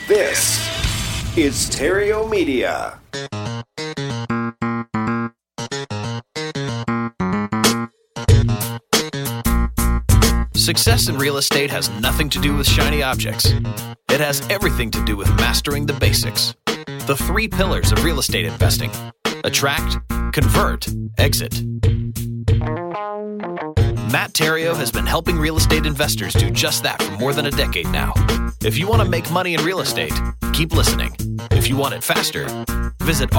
This is Stereo Media. Success in real estate has nothing to do with shiny objects. It has everything to do with mastering the basics. The 3 pillars of real estate investing: attract, convert, exit. Matt Theriault has been helping real estate investors do just that for more than a decade now. If you want to make money in real estate, keep listening. If you want it faster, visit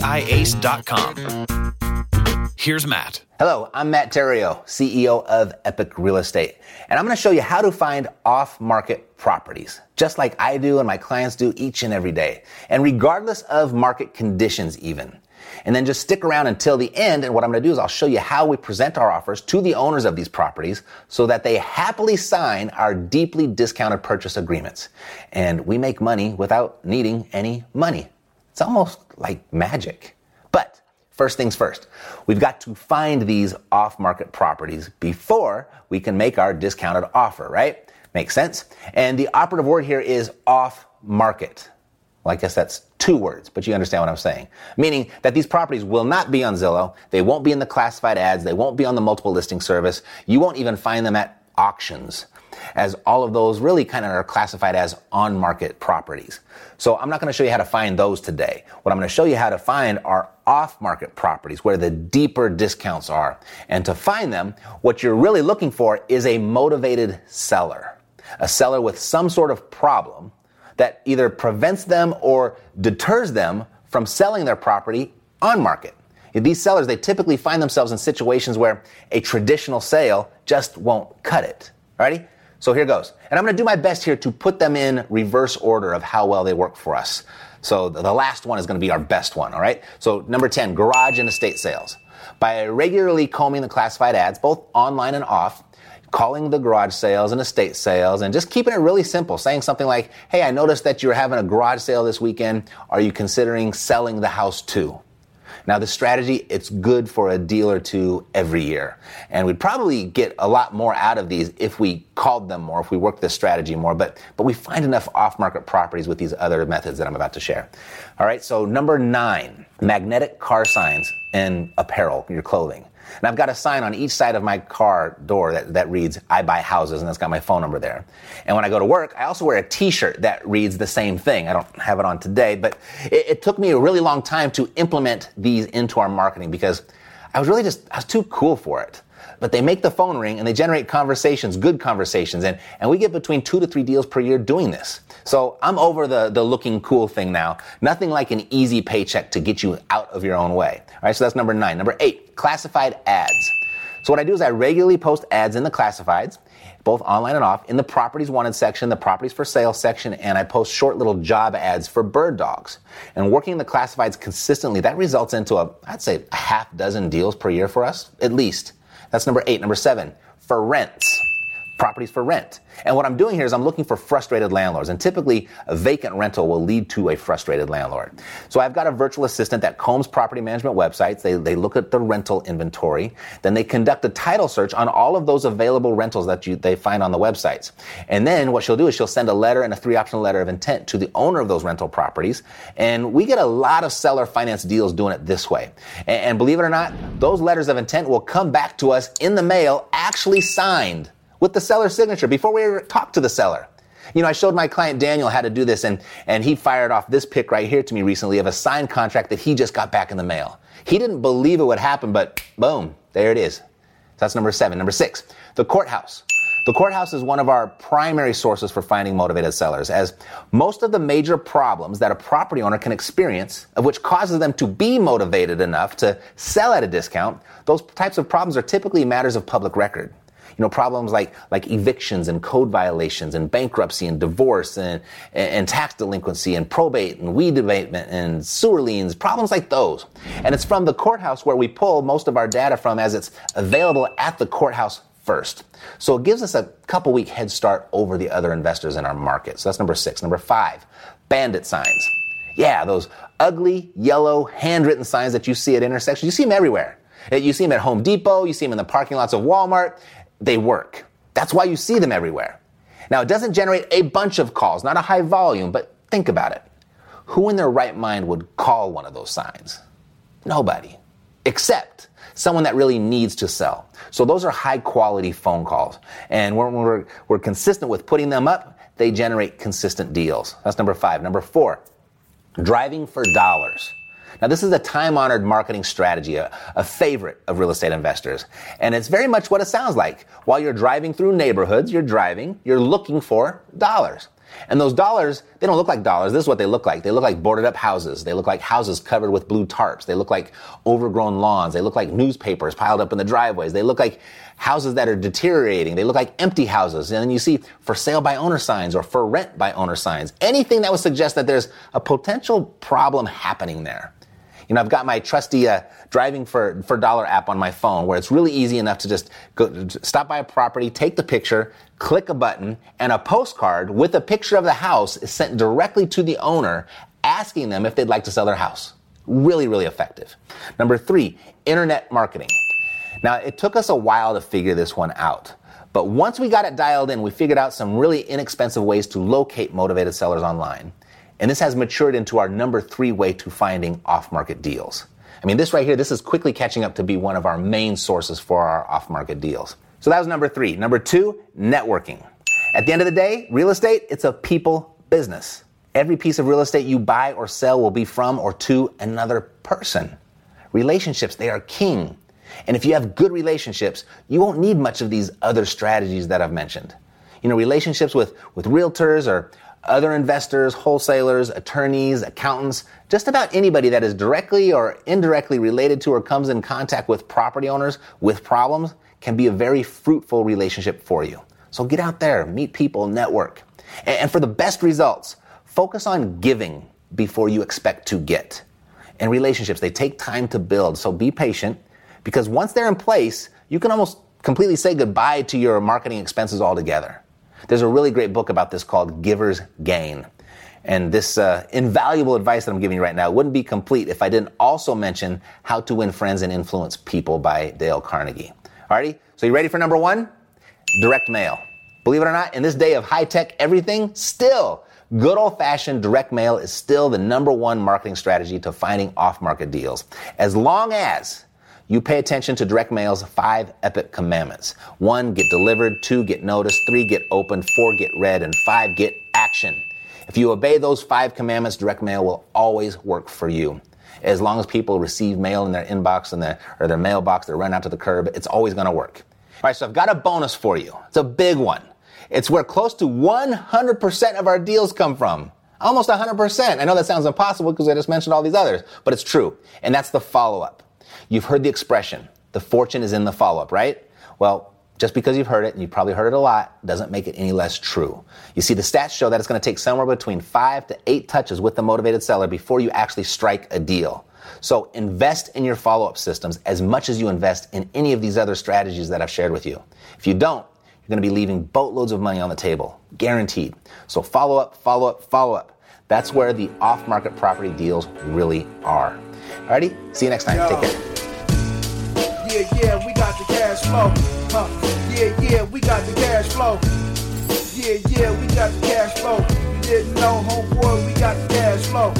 reiace.com. Here's Matt. Hello, I'm Matt Theriault, CEO of Epic Real Estate, and I'm going to show you how to find off-market properties, just like I do and my clients do each and every day, and regardless of market conditions even. And then just stick around until the end, and what I'm going to do is I'll show you how we present our offers to the owners of these properties so that they happily sign our deeply discounted purchase agreements. And we make money without needing any money. It's almost like magic. But first things first, we've got to find these off-market properties before we can make our discounted offer, right? Makes sense? And the operative word here is off-market. Well, I guess that's 2 words, but you understand what I'm saying. Meaning that these properties will not be on Zillow, they won't be in the classified ads, they won't be on the multiple listing service, you won't even find them at auctions, as all of those really kind of are classified as on-market properties. So I'm not going to show you how to find those today. What I'm going to show you how to find are off-market properties where the deeper discounts are. And to find them, what you're really looking for is a motivated seller. A seller with some sort of problem that either prevents them or deters them from selling their property on market. These sellers, they typically find themselves in situations where a traditional sale just won't cut it. Alrighty? So here goes. And I'm going to do my best here to put them in reverse order of how well they work for us. So the last one is going to be our best one, all right? So number 10, garage and estate sales. By regularly combing the classified ads, both online and off, calling the garage sales and estate sales, and just keeping it really simple, saying something like, hey, I noticed that you're having a garage sale this weekend. Are you considering selling the house too? Now, this strategy, it's good for a deal or two every year. And we'd probably get a lot more out of these if we called them more, if we worked this strategy more. But we find enough off-market properties with these other methods that I'm about to share. All right, so number 9, magnetic car signs and apparel, your clothing. And I've got a sign on each side of my car door that reads, I buy houses, and that's got my phone number there. And when I go to work, I also wear a t-shirt that reads the same thing. I don't have it on today, but it took me a really long time to implement these into our marketing because I was too cool for it. But they make the phone ring and they generate conversations, good conversations, and we get between 2 to 3 deals per year doing this. So I'm over the looking cool thing now. Nothing like an easy paycheck to get you out of your own way. All right, so that's number 9. Number 8, classified ads. So what I do is I regularly post ads in the classifieds, both online and off, in the properties wanted section, the properties for sale section, and I post short little job ads for bird dogs. And working the classifieds consistently, that results into I'd say a half dozen deals per year for us, at least. That's number 8. Number 7, for rents. Properties for rent. And what I'm doing here is I'm looking for frustrated landlords. And typically, a vacant rental will lead to a frustrated landlord. So I've got a virtual assistant that combs property management websites. They look at the rental inventory. Then they conduct a title search on all of those available rentals that they find on the websites. And then what she'll do is she'll send a letter and a 3-option letter of intent to the owner of those rental properties. And we get a lot of seller finance deals doing it this way. And believe it or not, those letters of intent will come back to us in the mail, actually signed with the seller's signature before we ever talk to the seller. You know, I showed my client Daniel how to do this, and he fired off this pic right here to me recently of a signed contract that he just got back in the mail. He didn't believe it would happen, but boom, there it is. So that's number 7. Number 6, the courthouse. The courthouse is one of our primary sources for finding motivated sellers, as most of the major problems that a property owner can experience, of which causes them to be motivated enough to sell at a discount, those types of problems are typically matters of public record. You know, problems like evictions and code violations and bankruptcy and divorce and tax delinquency and probate and weed abatement and sewer liens, problems like those. And it's from the courthouse where we pull most of our data from, as it's available at the courthouse first. So it gives us a couple week head start over the other investors in our market. So that's number 6. Number 5, bandit signs. Yeah, those ugly, yellow, handwritten signs that you see at intersections. You see them everywhere. You see them at Home Depot. You see them in the parking lots of Walmart. They work. That's why you see them everywhere. Now, it doesn't generate a bunch of calls, not a high volume, but Think about it. Who in their right mind would call one of those signs? Nobody. Except someone that really needs to sell. So those are high quality phone calls. And when we're consistent with putting them up, they generate consistent deals. That's number 5. Number 4, driving for dollars. Now, this is a time-honored marketing strategy, a favorite of real estate investors. And it's very much what it sounds like. While you're driving through neighborhoods, you're looking for dollars. And those dollars, they don't look like dollars. This is what they look like. They look like boarded up houses. They look like houses covered with blue tarps. They look like overgrown lawns. They look like newspapers piled up in the driveways. They look like houses that are deteriorating. They look like empty houses. And then you see for sale by owner signs or for rent by owner signs. Anything that would suggest that there's a potential problem happening there. You know, I've got my trusty driving for dollar app on my phone where it's really easy enough to just go stop by a property, take the picture, click a button, and a postcard with a picture of the house is sent directly to the owner asking them if they'd like to sell their house. Really, really effective. Number 3, internet marketing. Now, it took us a while to figure this one out. But once we got it dialed in, we figured out some really inexpensive ways to locate motivated sellers online. And this has matured into our number 3 way to finding off-market deals. I mean, this right here, this is quickly catching up to be one of our main sources for our off-market deals. So that was number 3. Number 2, networking. At the end of the day, real estate, it's a people business. Every piece of real estate you buy or sell will be from or to another person. Relationships, they are king. And if you have good relationships, you won't need much of these other strategies that I've mentioned. You know, relationships with realtors or other investors, wholesalers, attorneys, accountants, just about anybody that is directly or indirectly related to or comes in contact with property owners with problems can be a very fruitful relationship for you. So get out there, meet people, network. And for the best results, focus on giving before you expect to get. And relationships, they take time to build, so be patient, because once they're in place, you can almost completely say goodbye to your marketing expenses altogether. There's a really great book about this called Giver's Gain. And this invaluable advice that I'm giving you right now wouldn't be complete if I didn't also mention How to Win Friends and Influence People by Dale Carnegie. Alrighty, so you ready for number 1? Direct mail. Believe it or not, in this day of high-tech everything, still, good old-fashioned direct mail is still the number 1 marketing strategy to finding off-market deals. As long as you pay attention to direct mail's 5 epic commandments. 1, get delivered. 2, get noticed. 3, get opened. 4, get read. And 5, get action. If you obey those 5 commandments, direct mail will always work for you. As long as people receive mail in their inbox or their mailbox, they run out to the curb, it's always going to work. All right, so I've got a bonus for you. It's a big one. It's where close to 100% of our deals come from. Almost 100%. I know that sounds impossible because I just mentioned all these others, but it's true. And that's the follow-up. You've heard the expression, the fortune is in the follow-up, right? Well, just because you've heard it, and you've probably heard it a lot, doesn't make it any less true. You see, the stats show that it's going to take somewhere between 5 to 8 touches with the motivated seller before you actually strike a deal. So invest in your follow-up systems as much as you invest in any of these other strategies that I've shared with you. If you don't, you're going to be leaving boatloads of money on the table, guaranteed. So follow up, follow up, follow up. That's where the off-market property deals really are. Alrighty, see you next time. Take care. Yeah, we got the cash flow. Yeah, we got the cash flow. Yeah, we got the cash flow. You didn't know, homeboy, we got the cash flow.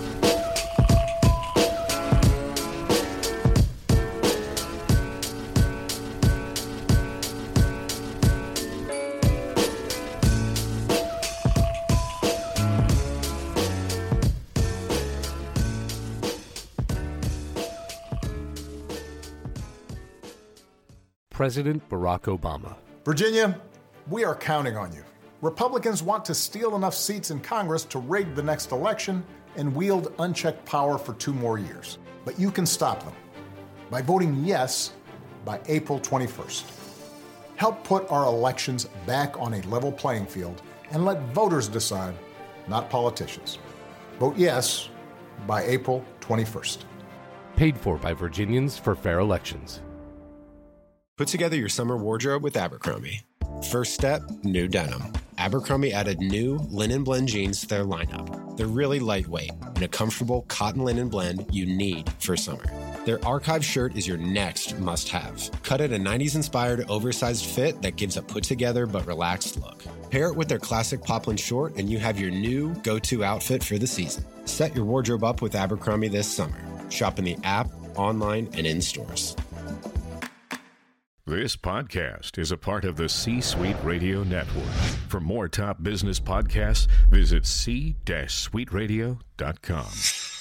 President Barack Obama. Virginia, we are counting on you. Republicans want to steal enough seats in Congress to rig the next election and wield unchecked power for 2 more years. But you can stop them by voting yes by April 21st. Help put our elections back on a level playing field and let voters decide, not politicians. Vote yes by April 21st. Paid for by Virginians for Fair Elections. Put together your summer wardrobe with Abercrombie. First step, new denim. Abercrombie added new linen blend jeans to their lineup. They're really lightweight and a comfortable cotton linen blend you need for summer. Their archive shirt is your next must-have. Cut at a 90s-inspired oversized fit that gives a put-together but relaxed look. Pair it with their classic poplin short, and you have your new go-to outfit for the season. Set your wardrobe up with Abercrombie this summer. Shop in the app, online, and in stores. This podcast is a part of the C-Suite Radio Network. For more top business podcasts, visit c-suiteradio.com.